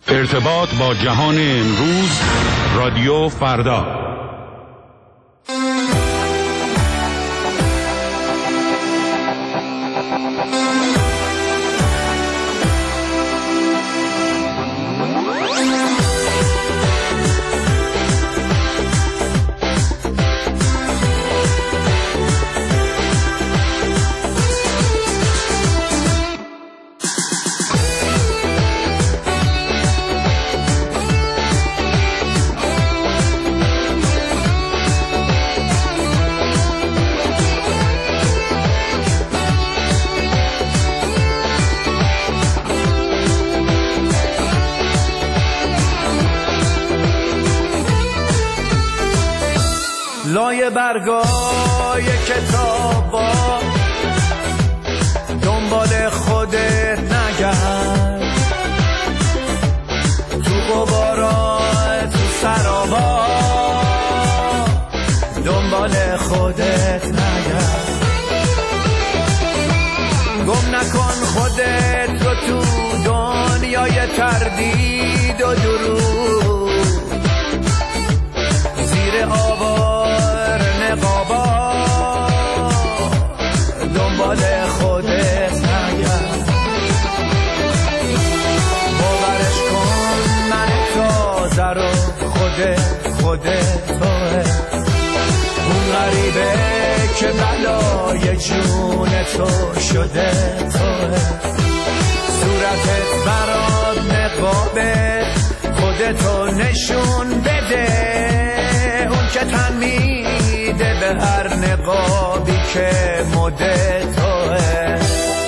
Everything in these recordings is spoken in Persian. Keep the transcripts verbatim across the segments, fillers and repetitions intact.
ارتباط با جهان امروز، رادیو فردا. لای برگای کتابا دنبال خودت نگرد، تو غبارا تو سرابا دنبال خودت نگرد. گم نکن خودت رو تو دنیای تردید و دروغ، زیر آوار نقابا دنبال خودت نگرد. باورش کن من تازه رو خودت خودت توه، اون غریبه که بلای جون تو شده توه. صورتت برات نقابه، خودتو نشون بده، اون که تن میده به هر نقابی که مد توه.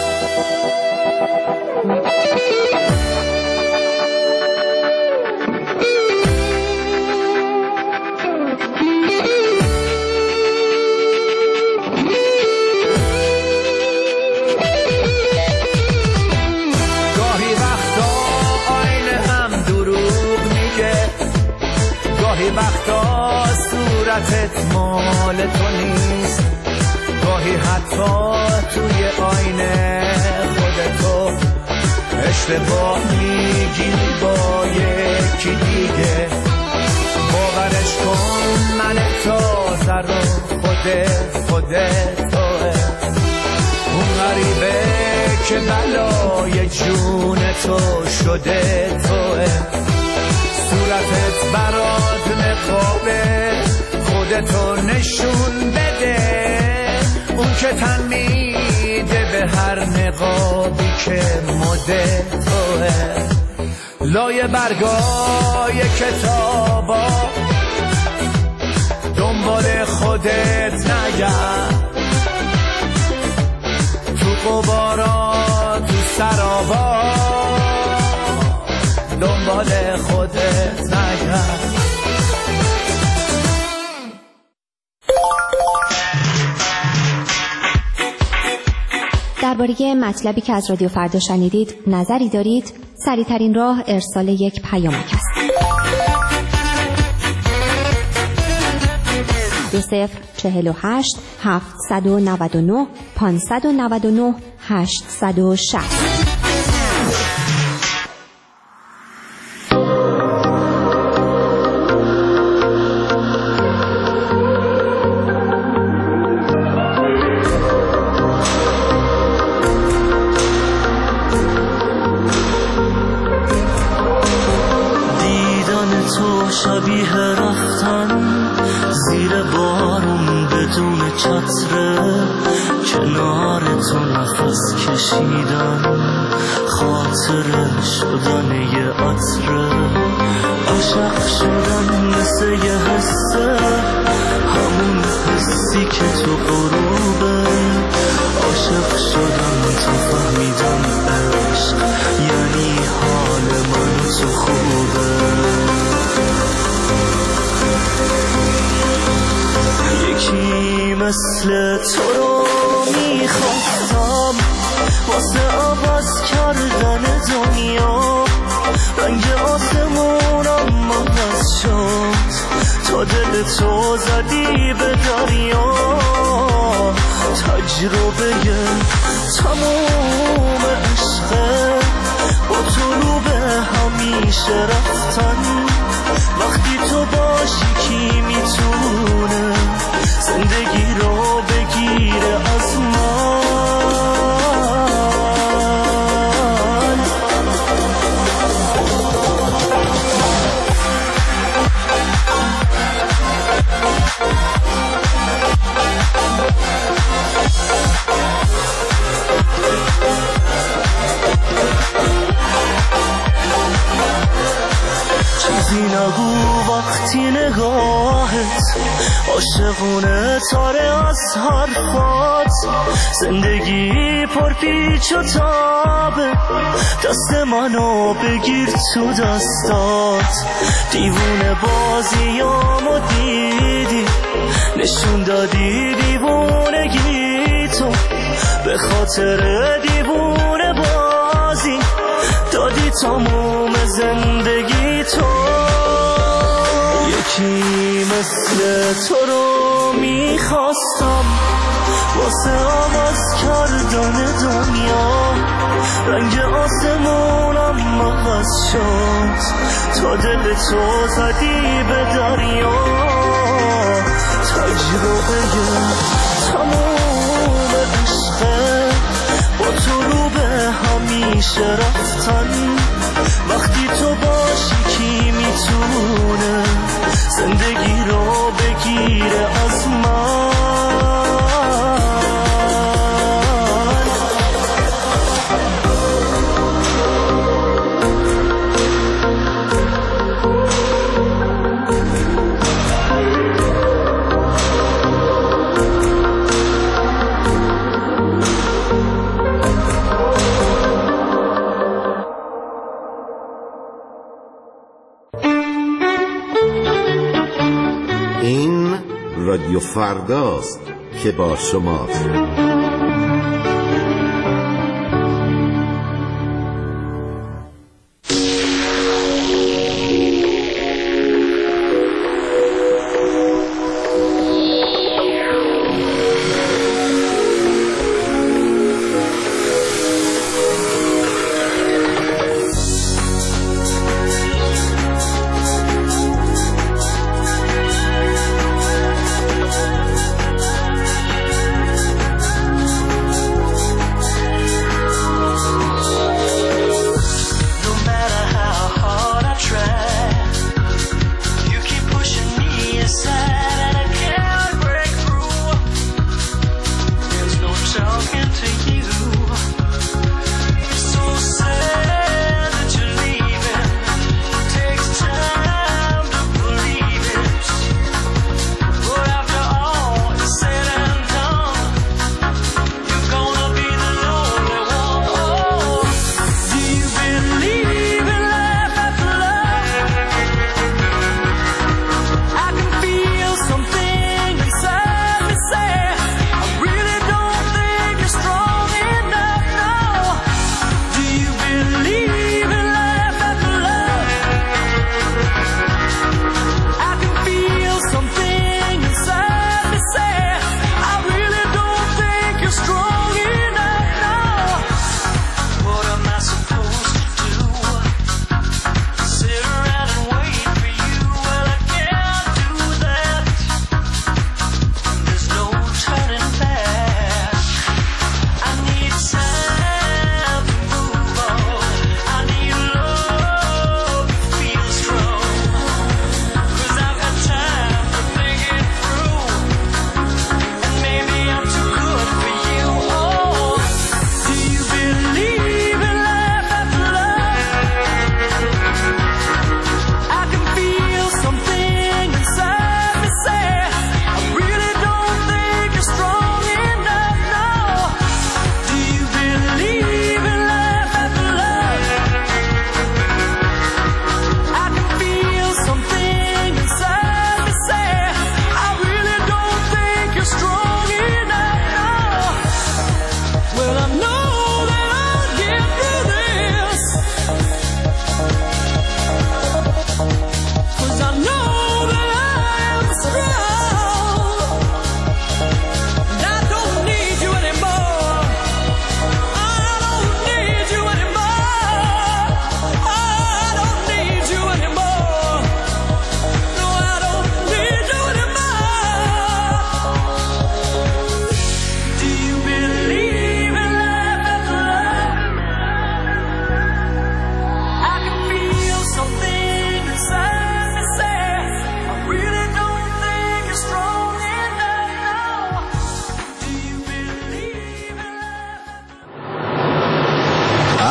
گاهی وقتا صورتت مال تو نیست، گاهی حتی توی آینه خودتو اشتباه میگیری با یکی دیگه. باورش کن من تازه رو خودت خودت توه، اون غریبه که بلای جون تو شده توه. صورتت برات نقابه، خودتو نشون بده، اون که تن میده به هر نقابی که مد توه. لای برگای کتابا دنبال خودت نگرد، تو غبارا تو سرابا دنبال خودت نگرد. درباره مطلبی که از رادیو فردا شنیدید نظری دارید؟ سریع‌ترین راه ارسال یک پیامک است. دو صفر چهل و هشت هفتصد و نود و نه پانصد و نود و نه هشتصد و شصت. شبیه رفتن زیر بارون بدون چتره، کنار تو نفس کشیدن خاطره شدن یه عطره. عاشق شدن مثل یه حسه، همون حسی که تو غروبه. عاشق شدن تو فهمیدم عشق یعنی حال من تو خوبه. یکی مثل تو رو میخواستم واسه عوض کردن دنیا، رنگ آسمونم عوض شد تا دل تو زدی به دریا. تجربه تموم عشقه با تو رو به همین همیشه رفتن. وقتی تو باشی کی میتونه زندگی رو بگیره از من؟ چیزی نگو وقتی نگاهت عاشقونه تاره از حرفات. زندگی پر پیچ و تابه، دست منو بگیر تو دستات. دیوونه بازیامو دیدی، نشون دادی دیوونگی تو. به خاطر دیوونه بازی دادی تموم زندگی تو. یکی مثل تو رو میخواستم واسه آواز کردن دنیا. رنگ آسمونم عوض شد تا دل تو زدی به دریا. تجربه تموم عشقه با تو رو به همیشه رفتن. وقتی تو باشی کی میتونه زندگی رو بگیره از من؟ رادیو فرداست که با شماست.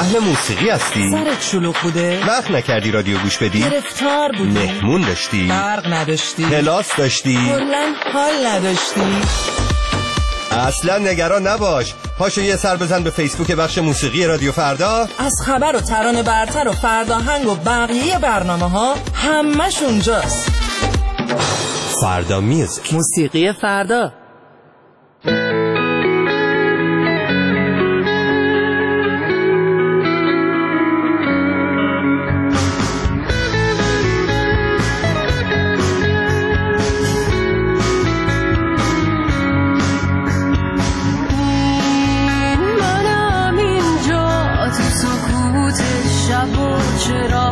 اهل موسیقی هستی؟ سرت شلوغ بوده؟ وقت نکردی رادیو گوش بدی؟ گرفتار بودی؟ مهمون داشتی؟ برق نداشتی؟ کلاس داشتی؟ کلاً حال نداشتی؟ اصلا نگران نباش، پاشو یه سر بزن به فیسبوک بخش موسیقی رادیو فردا. از خبر و ترانه برتر و فرداهنگ و بقیه برنامه ها همش اونجاست. فردا میوزیک، موسیقی فردا. شب و چرا